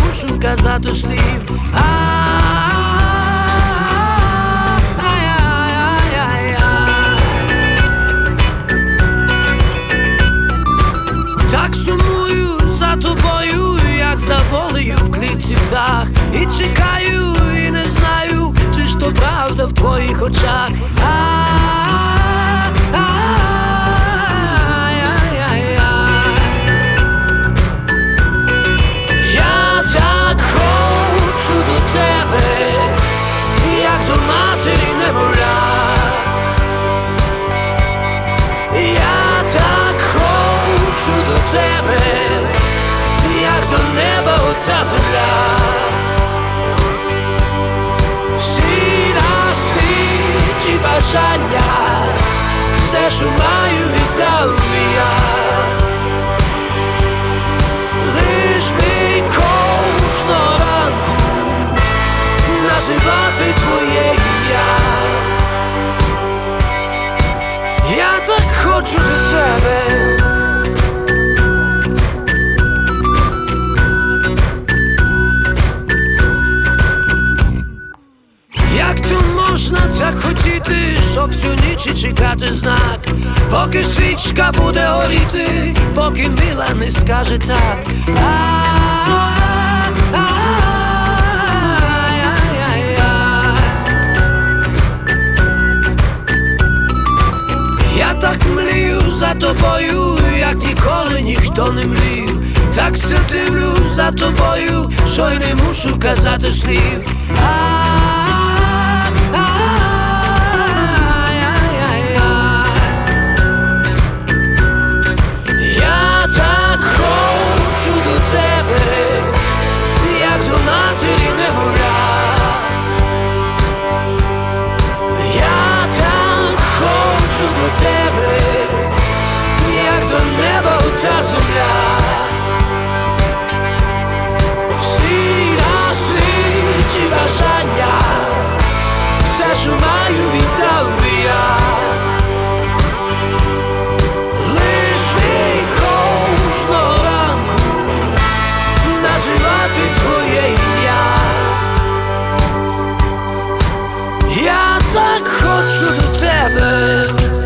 мушу казати слів. Так сумую за тобою, як за волею в клітці птах. І чекаю, і не знаю, чи ж то правда в твоїх очах. Я так хочу до тебе, як до матері немовля. Я так хочу до тебе, як до неба ота земля. Всі на світі бажання, все, що маю, віддав я. Лиш би кожного ранку називати твоє ім'я. Я так хочу до тебе. Як то можна так хотіти, щоб всю ніч чекати знак, поки свічка буде горіти, поки мила не скаже так. Я так млію за тобою, як ніколи ніхто не млів. Так все дивлюсь за тобою, що й не мушу казати слів. Я так хочу до тебе, як до матері немовля. Я так хочу до тебе, як до неба ота земля. Всі на світі бажання, все, що маю, віддав я. Лиш би кожного ранку називати твоє ім'я. Я так хочу до тебе.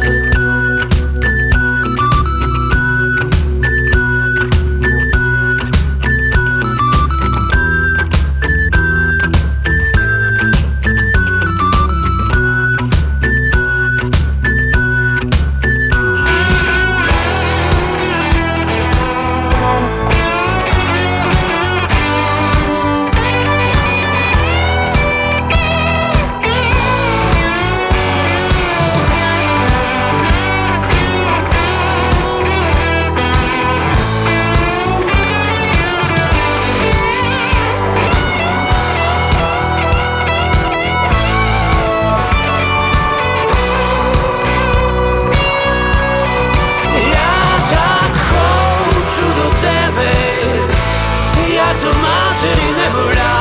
Як до матері немовля.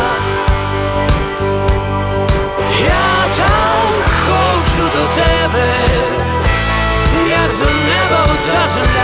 Я так хочу до тебе, як до неба ота земля.